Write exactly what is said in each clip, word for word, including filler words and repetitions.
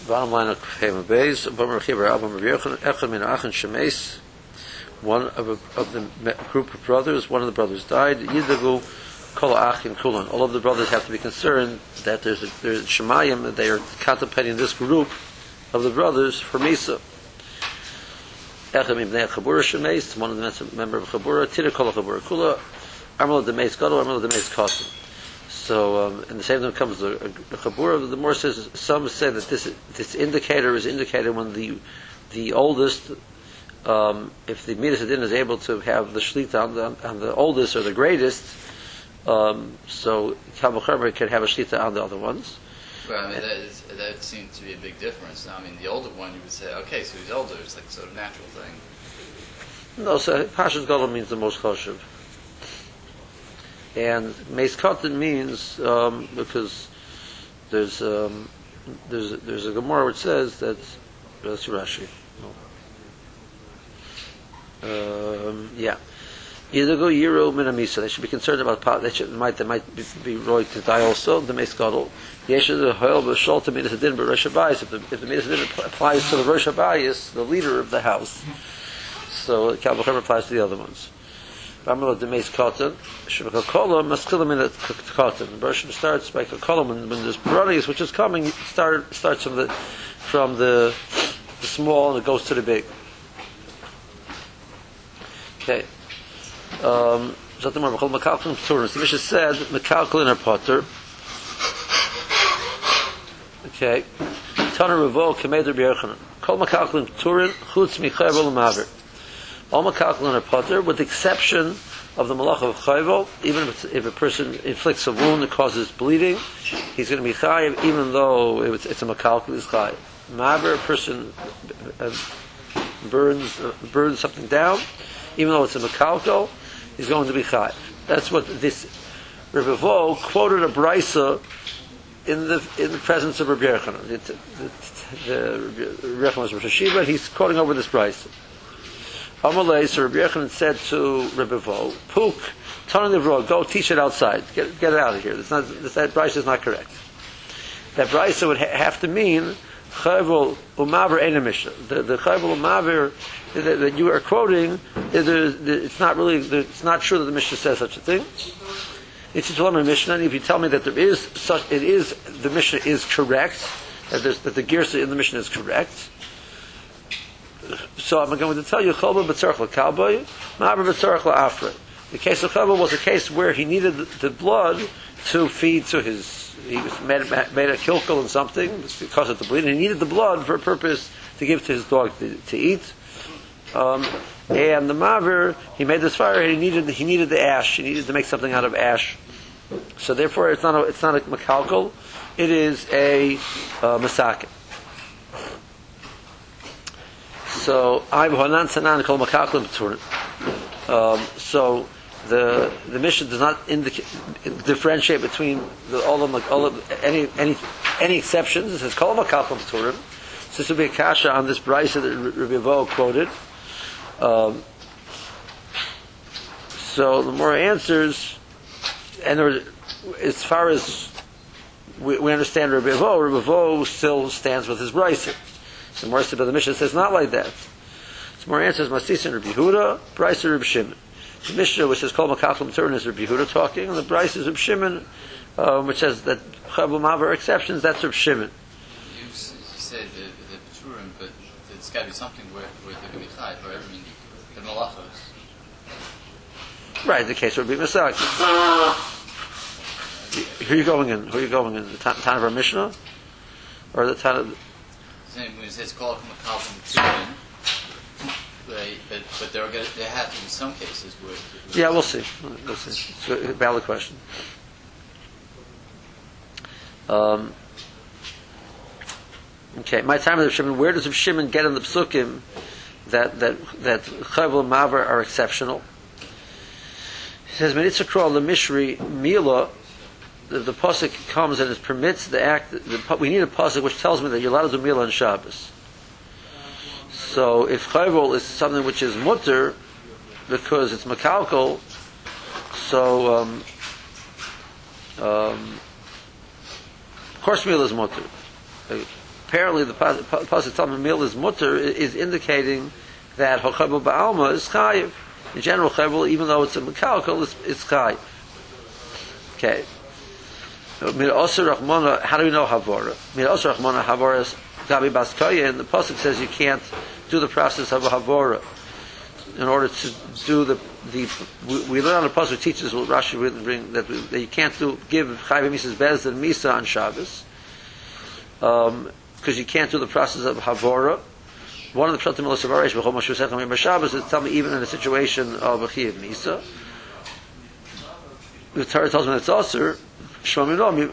bottom line of Chema Beis, one of, a, of the group of brothers, one of the brothers died. Yidagu Kol Achin Kulan. All of the brothers have to be concerned that there's a, there's a Shemayim, that they are contemplating this group of the brothers for Misa. Echem Ibnei Chabura Shemeis, one of the member of Chabura, Tira Kol Chabura Kula, Armel Demeis Gadol, Armel Demeis Kosim. So, um, in the same time comes the, the Chabura. The more says, some say that this this indicator is indicated when the the oldest, um, if the Midas Adin is able to have the Shlita on the, on the oldest or the greatest, um, so Kabul Chaber can have a Shlita on the other ones. Well, I mean, that, is, that seems to be a big difference. Now, I mean, the older one, you would say, okay, so he's older, it's like a sort of natural thing. No, so Pashas Gadol means the most choshev. And Meis Katan means, um, because there's, um, there's, there's a Gemara which says that, let's see Rashi. Um, yeah. Either go Yiro Minamisa. They should be concerned about pot. They should might they might be, be right to die also. The Meis Gadol. Yesh the Hoel B'Shol to Midas Adin, but Rosh Habayis. If the if the Midas Adin applies to the Rosh Habayis, the leader of the house, so Kabul Chaber applies to the other ones. Ramel the Meis Katan. Shemakakola Maskilim in the Katan. The version starts by Kakola when when there's Baranius which is coming. Start starts from the from the, the small and it goes to the big. Okay. Um, so the Mishnah said Mekalkal in her potter. Okay. Tana Revo Kameder B'Yochanan. Kol Mekalkal in Turin Chutz Michayvel Maver. All Mekalkal in her potter, with the exception of the Malach of Chayvel. Even if, if a person inflicts a wound that causes bleeding, he's going to be chayiv, even though it's, it's a Mekalkal is chayiv. Maver, a person uh, burns uh, burns something down, even though it's a Mekalkal, he's going to be chai. That's what this Rebbe Vo quoted a brisa in the in the presence of Rabbi Yochanan. The, the, the Rabbi Yochanan was Rosh Hashiva. He's quoting over this brisa. Amalei, so Rabbi Yochanan said to Rebbe Vo, "Puk, turn the road. Go teach it outside. Get get it out of here. It's not, this, that brisa is not correct. That brisa would ha- have to mean chayvul umaver ena mishnah. The the chayvul umaver that, that you are quoting, it's not really, it's not true that the Mishnah says such a thing. It's a Talmud Mishnah, and if you tell me that there is such, it is, the Mishnah is correct, that, that the Girsa in the Mishnah is correct, so I'm going to tell you, Cholba b'tzarech l'kalbay, ma'aber b'tzarech la'afrei. The case of Cholba was a case where he needed the blood to feed to his, he was made, made a kilkel and something, because of the bleeding, he needed the blood for a purpose to give to his dog to, to eat. Um, and the maver, he made this fire. And he needed he needed the ash. He needed to make something out of ash. So therefore, it's not a, it's not a mekalkal. It is a uh, masakin. So I hanan sanan kol mekalkal b'turin. Um So the the Mishnah does not indicate, differentiate between the, all of them, all of any any any exceptions. It says kol mekalkal b'turin. So this would be a kasha on this brisa that Rabbi Vo quoted. Um, so the more answers, and there, as far as we, we understand Rabbi Vo, Rabbi Vo still stands with his brisa. The more said by the Mishnah says not like that. So more answers Masis and Rabbi Yehuda, brisa Rabbi Shimon. The Mishnah which says Kol Makachlim Turin is Rabbi Yehuda talking, and the brisa is Rabbi Shimon, um, which says that Chabul Maver exceptions. That's Rabbi Shimon. You, you said the, the Turin, but it's got to be something where, where they're going to be tied, right? I mean, the malachos. Right, the case would be Masak. Who are you going in? Who are you going in? The Tan of our Mishnah? Or the Tan of... Same when it says call from a cow from Turin, but, but there, are gonna, there have to be some cases where... where yeah, we'll see. We'll see. It's a valid question. Um, okay, my time of Shimon. Where does Shimon get in the psukim that that that Chayvul and Maver are exceptional? He says, "Menitzah Kral Lemishri Mila." The, the pasuk comes and it permits the act. The, we need a pasuk which tells me that you're allowed to do Mila on Shabbos. So, if Chayvul is something which is mutter because it's makalkal, so um, um, of course Mila is mutter. apparently the pasuk Talmud Mil is mutter is indicating that Chayvel Ba'alma is chayiv. In general, Chayvel, even though it's a mekalkel, it's, it's chayiv. Okay. How do we know Havora? Havora is Gabi Baskaya, and the pasuk says you can't do the process of a Havora in order to do the the. We, we learn on the pasuk teaches what Rashi will bring that, we, that you can't do give Chayv Misas Bez and Misa on Shabbos, um, because you can't do the process of Havora. One of the Pshatim Elosav Aresh B'chol Moshe Sechem Yom Shabbos is tell me even in a situation of a Chiyav Misa, the Torah tells me that it's also. Apparently,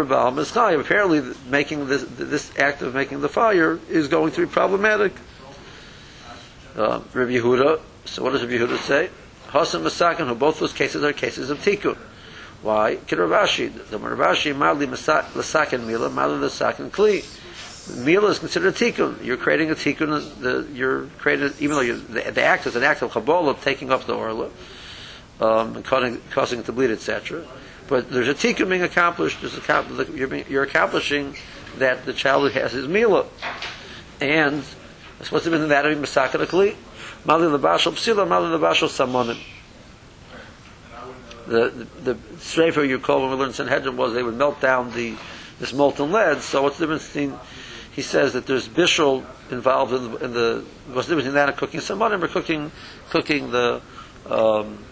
making this this act of making the fire is going to be problematic. Uh, Rabbi Yehuda. So, what does Rabbi Yehuda say? Hasan Masakin, who both those cases are cases of tikkun. Why? Kid Ravashi. The Ravashi mildly lasakin mila, mildly lasakin kli. Mila is considered a tikkun. You're creating a tikkun. The, you're creating, even though you, the, the act is an act of chabola, taking up the orla, um, and causing, causing it to bleed, et cetera. But there's a tikkun being accomplished. There's a, you're, being, you're accomplishing that the child has his mila, and it's supposed to be in that of Masakar Kli. Mali lebashal psila, mali lebashal samonim. The the streifer you call when we learned Sanhedrin was they would melt down the this molten lead. So what's the difference between? He says that there's bishul involved in the, in the what's the difference between that and cooking samonim or cooking cooking the. Um,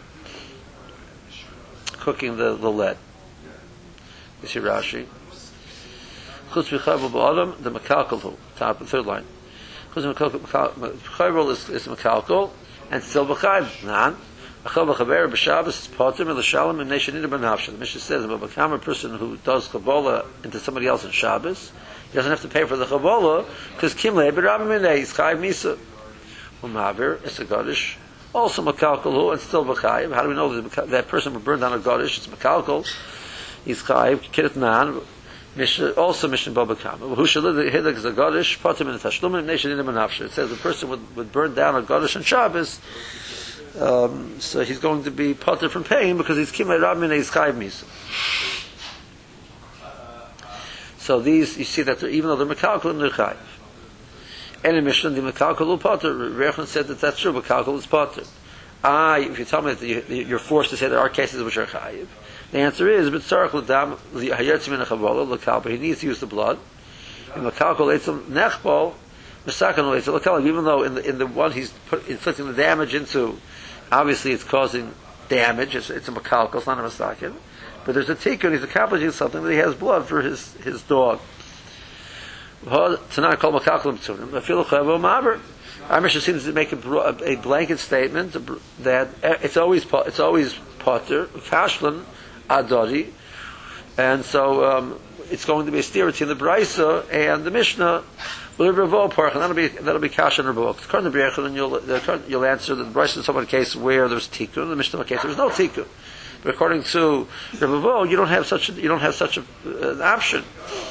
cooking the, the lead. You see Rashi. Chutz v'chayvel ba'adam, the mekalkel, top, the third line. Chutz v'chayvel is, is mekalkel, and still v'chayv. Nan. Achal v'chaver b'Shabbos is potem, and l'shalom, and neshanina b'nafsha. The Mishnah says, if a person who does Kabbalah into somebody else in Shabbos, he doesn't have to pay for the Kabbalah, because kim le'eh b'rabim mineh, he's chayv misa. U'mavir, it's a Gadish. Also mekalkel and still v'chayiv. How do we know that that person will burn down a gadish? It's mekalkel. He's chayiv. Kirat nan. Also mission babakam. Who shall live the hidak is a gadish. Patim in the tashlumim nation in the manafsher. It says the person would, would burn down a gadish on Shabbos. Um, so he's going to be pater from paying because he's kimay rabmin he's chayiv misa. So these you see that even though they're mekalkel and they're chayiv. Any mission, the mekalkel potter. Rechon said that that's true. Mekalkel is potter. Ah, if you tell me that you, you're forced to say there are cases which are chayiv, the answer is but tzarich l'dam hayertzim in a chavola l'kalpa. He needs to use the blood. And mekalkel leitzim nechbol mesakan leitzim l'kalpa. Even though in the in the one he's put, inflicting the damage into, obviously it's causing damage. It's, it's a mekalkel. It's not a mesakan. But there's a tikkun. He's accomplishing something that he has blood for his his dog. Tonight, call Makakulim Tzunim. I feel Maver. Our mission seems to make a, a blanket statement that it's always it's always potter kashlan adori, and so um, it's going to be a steerity in the Brisa and the Mishnah. That'll be that'll be kash and revoke. According to B'Yechon, and you'll you'll answer that the Brisa is some case where there's tikkun, the Mishnah case there's no tikkun. But according to Revo, you don't have such a, you don't have such a, uh, an option.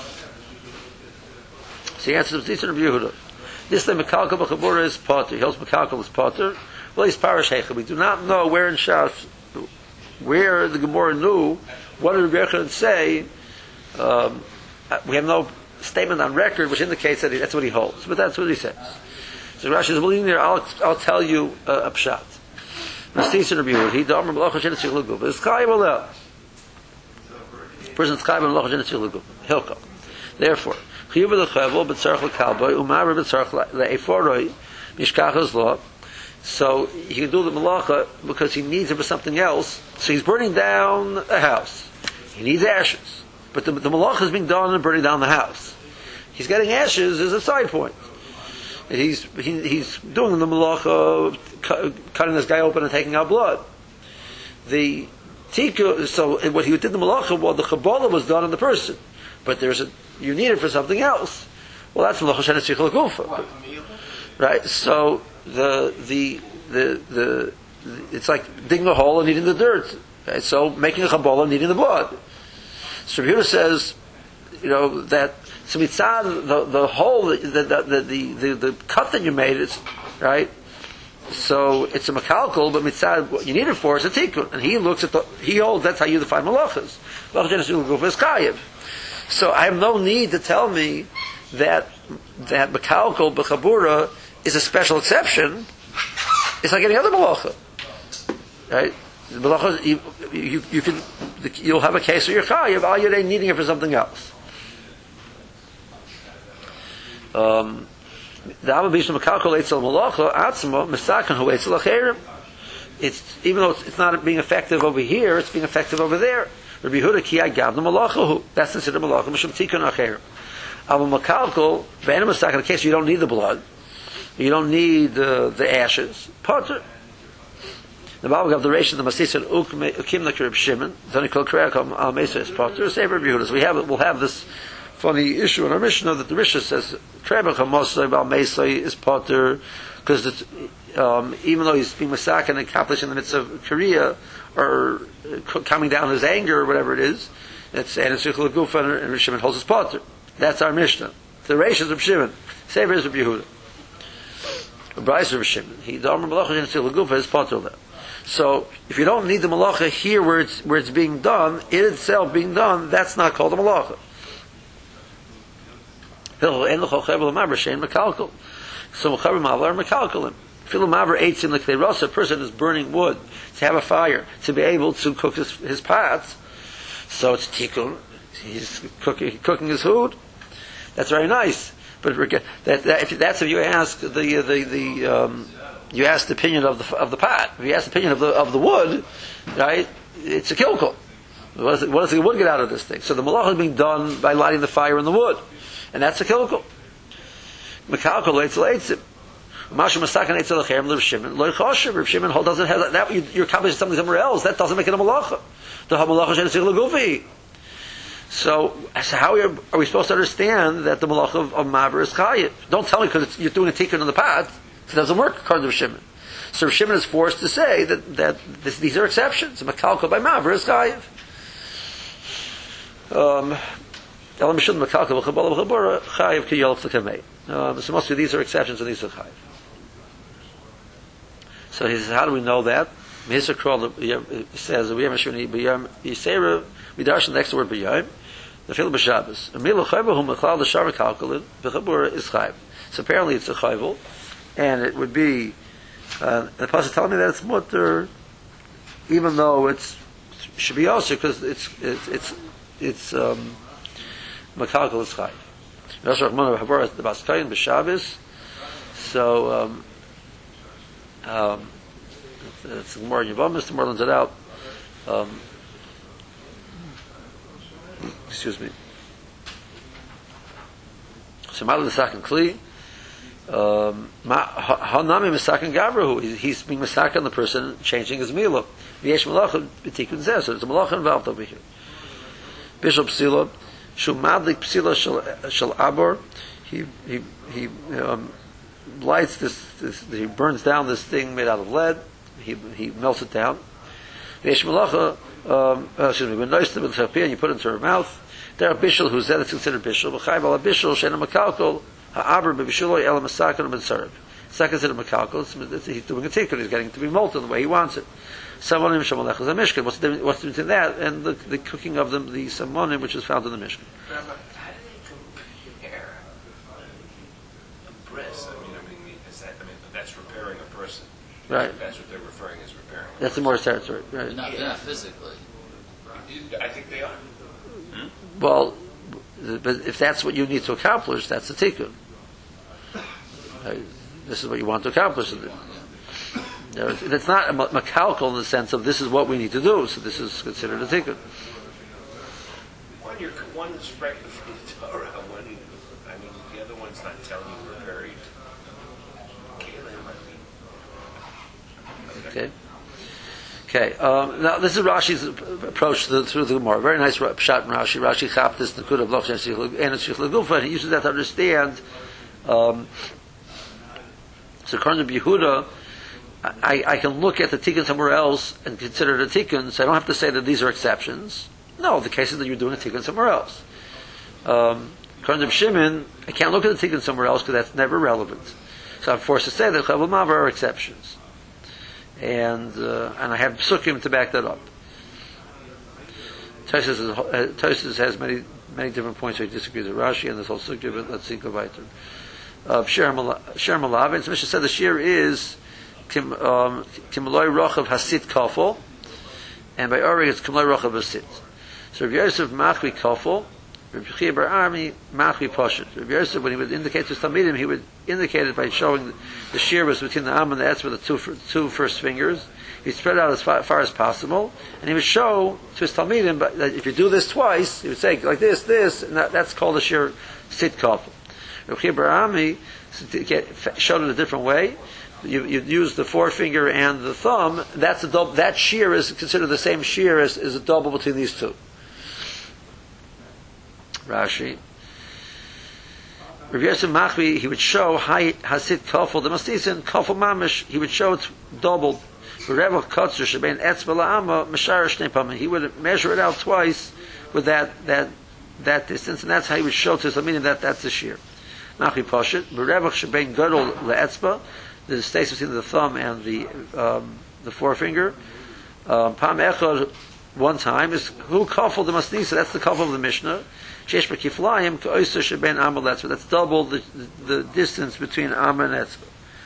So he answers this in Yehuda. This the mekalkel b'chabura is potter. He holds mekalkel is potter. Well, he's parish heichel. We do not know where in Shas, where the Gemara knew what did Rabbi Yechon say. Um, we have no statement on record which indicates that he, that's what he holds, but that's what he says. So Rashi is willing there. I'll I'll tell you uh, a pshat. Nastis in Rabbi Yehuda. He damer malacha shenet zichlugu. But it's chayiv oleh. Person's chayiv malacha shenet zichlugu. Hilko. Therefore. Chiyuv l'chavel b'tzarech l'kalboy u'ma'aver b'tzarech le'eforoi mishkachas lo. So he can do the malacha because he needs it for something else. So he's burning down a house. He needs ashes, but the, the malacha is being done and burning down the house. He's getting ashes as a side point. He's he, he's doing the malacha, cu- cutting this guy open and taking out blood. The tikku. So what he did the malacha, well, the Kabbalah was done on the person, but there's a you need it for something else. Well, that's malacha shenet zichul gufa, right? So the, the the the the it's like digging a hole and needing the dirt. Right? So making a Kabbalah and needing the blood. So Yehuda says, you know that so mitzad the the hole the the the, the the the cut that you made is right. So it's a mekalkel, but mitzad what you need it for is a tikkun, and he looks at the he holds that's how you define malachas. Malacha shenet zichul gufa is kayev. So I have no need to tell me that that Mekalkal B'Chabura is a special exception, it's like any other Malacha. Right? The Malacha, you, you, you can, you'll have a case where you're Chayav, all you're needing it for something else. Um, the Amabishna Mekalkal Eitzel Malacha, Atzma, Mesakan Hu Eitzel Acherim. It's, even though it's, it's not being effective over here, it's being effective over there. Rabbi Yehuda Ki Agav the Malacha, that's considered Malacha, Mishum Tikun Acherim. Abu Mekalkal, Ve'enim Mesakan, in case you don't need the blood, you don't need uh, the ashes, Potter. The Bible gave the ration the Masisa Ukim the Reb Shimon. Then he called Kreakam Al Mesa is Potter. Say Reb Yehuda. So we have we'll have this funny issue in our Mishnah that the Risha says Kreakam Mosai Al Mesa is Potter because um, even though he's being massacred and accomplished in the midst of Korea or uh, calming down his anger or whatever it is, it's and it's Yichul Gufa and Reb Shimon holds his Potter. That's our Mishnah. The Risha is Reb Shimon. Say Reb Yehuda. Bryce Reb Shimon. He the Amar Malach and Yichul Gufa is Potter there. So, if you don't need the malacha here where it's where it's being done, in itself being done, that's not called a malacha. So, a person is burning wood to have a fire to be able to cook his, his pots. So it's tikkun. He's cooking, cooking his food. That's very nice. But that, that, if that's if you ask the the the. Um, You ask the opinion of the of the pot. If you ask the opinion of the of the wood, right? It's a kilkul. What does, what does the wood get out of this thing? So the malacha is being done by lighting the fire in the wood, and that's a kilkul. Mekalkal eitzel eitzim. Mashu masakan eitzel lechem l'Reb Shimon. Lo ychoshev. Reb Shimon doesn't have that. You, you're accomplishing something somewhere else. That doesn't make it a malacha. The malacha she'en tzich legufi. So, so how are, are we supposed to understand that the malacha of, of maver is chayiv? Don't tell me because you're doing a tikkun in the pot. It doesn't work according to Reb Shimon. So Reb Shimon is forced to say that, that this, these are exceptions. Mekalkal by Maver is chayiv. Um, so mostly these are exceptions and these are chayiv. So he says, how do we know that? He says, we have a we darshan next word b'yom. The fil b'Shabbos. Amilu chayvu hu mechlal l'shar mekalkalin v'chabura is chayiv. So apparently it's a chayvul. And it would be, uh, the pasuk telling me that it's mutter, even though it's should be also because it's it's it's it's um, makalkal is chayv. That's what Rachmana Habara the Baskayin b'Shabbos. So um, um, it's more Yavamis. The more learns it out. Um, excuse me. So Malu the second kli. Um, Hanami Misakan Gavrahu. He's being Misakan the person changing his milah. V'yesh malacha b'tikun zeh. So there's a malacha involved over here. Bishop Psila, Shumadlik Psila shel Abor. He he he um, lights this, this. He burns down this thing made out of lead. He he melts it down. V'yesh malacha. Um, uh, excuse me. When noised to the and you put it into her mouth. There are bishul who's that is considered bishul. V'chayv ala bishul shena makalkol. Ha'aber b'bishuloi elam masakan and b'tzarib. Second to the makalkal, he's doing a tikkun, he's getting to be molten the way he wants it. Simonim shamalech is a mishkan. What's the what's the difference in that and the, the cooking of them, the simonim which is found in the mishkan? How do they compare a breast? I mean, I mean, is that, I mean, that's repairing a person. Right. That's what they're referring as repairing. A That's the more territory. Right. Not, they're not physically. I think they are. Hmm? Well. But if that's what you need to accomplish, that's the tikkun. Uh, this is what you want to accomplish. It's not a makalkal in the sense of this is what we need to do, so this is considered a tikkun. One, you're, one is directly from the Torah, one, I mean, the other one's not telling you we're buried. Okay. Okay, um, now this is Rashi's approach to the, through the Gemara. Very nice shot from Rashi. Rashi chapped this Nakud of Loch and Shich Legufa, and he uses that to understand. Um, so, according to Yehuda, I, I can look at the tikkun somewhere else and consider it a tikkun, so I don't have to say that these are exceptions. No, the case is that you're doing a tikkun somewhere else. Um, according to Shimon, I can't look at the tikkun somewhere else because that's never relevant. So I'm forced to say that Chavel Mavar are exceptions. And uh, and I have psukim to back that up. Tosfos uh, has many many different points where he disagrees with Rashi and this whole sugya, but let's see, go weiter. Uh, Sher Malav, so Mishnah said the shear is Kim um, Kimloi Rochav Hasit Kafel, and by Ori it's Kimloi Rochav Hasit. So Rabbi Yosef Machvi Kafel, Rabbi Chia Bar Armi Machvi Poshet. Rabbi Yosef, when he would indicate to Talmidim, he would indicate it by showing the shear was between the Am and the Etzba, the two, two first fingers. He spread out as far, far as possible, and he would show to his Talmidim that if you do this twice, he would say like this, this, and that, that's called the shear Sit Kafel. Rabbi Chia Bar Armi showed it a different way. You, you use the forefinger and the thumb. That's a double, that shear is considered the same shear as is a double between these two. Rashi. Rabbi Yosef Machvi, he would show high hasit kafel the mastisin kafel mamish. He would show it's doubled. He would measure it out twice with that that that distance, and that's how he would show to his meaning that that's the shear. Machvi poshet berevach shebein gadol leetzba, the space between the thumb and the um, the forefinger. Pam echad one time is who kafel the masnisa. That's the kafel of the Mishnah. Shesh b'kiflayim k'oiser shebein am leetzba. That's double the, the the distance between am and etzba.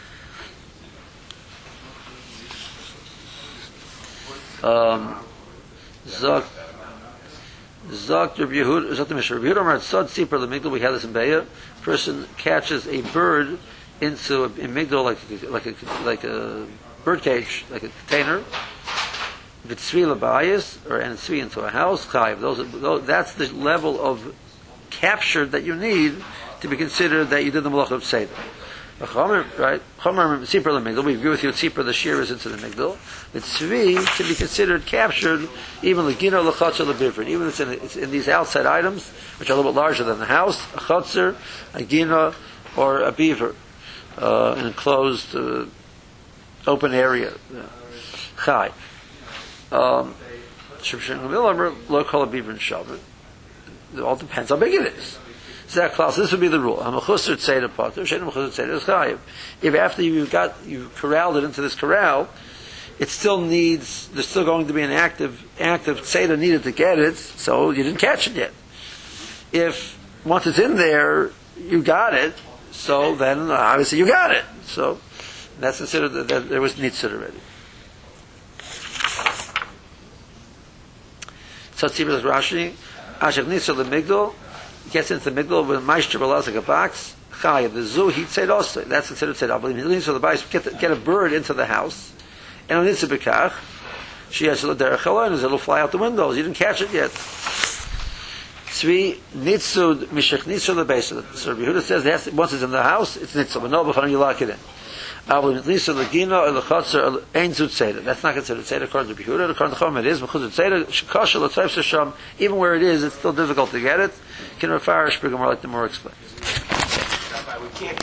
Um, Zok Zok Rabbi Yehuda Zok the Mishnah Rabbi Yehuda Amar Tzad Tzipor L'Migdal. We had this in Beya. Person catches a bird into a, a migdal like a, like a like a bird cage, like a container. If it's tzvi l'bayis or and tzvi into a house, chayiv. Those, are, those that's the level of capture that you need to be considered that you did the malach of seder. Right? Tzipor l'migdal. We agree with you. Tzipor the shear is into the migdal. The tzvi can be considered captured even l'gina l'chatzer l'bivrin. Even if it's in, it's in these outside items which are a little bit larger than the house, a chatzer, a gina, or a beaver. Uh, an enclosed uh, open area. Chai. Um, it all depends how big it is. This would be the rule. If after you got you corralled it into this corral, it still needs. There's still going to be an active active tzeder needed to get it, so you didn't catch it yet. If once it's in there, you got it. So then, obviously, you got it. So that's considered that, that there was nitzur already. So Tzibur is Rashi. Ashek nitzur the migdal gets into the migdal with ma'ishter balaz like a box. Chayav the zu he said also that's considered said. I believe he nitzur the bais get get a bird into the house and on nitzur bekach she has a derech halon it'll fly out the windows. You didn't catch it yet. Tzvi nitzud mishach nitzud the base. So Rabbi Yehuda says has, once it's in the house, it's nitzud. But no, before you lock it in. Avol nitzud legina or lechatzer ein zut seder. That's not considered seder according to Rabbi Yehuda. According to Chom, it is mechuzut seder. Shekasha l'tzayv sesham. Even where it is, it's still difficult to get it. Can refarish, but more like the more explains.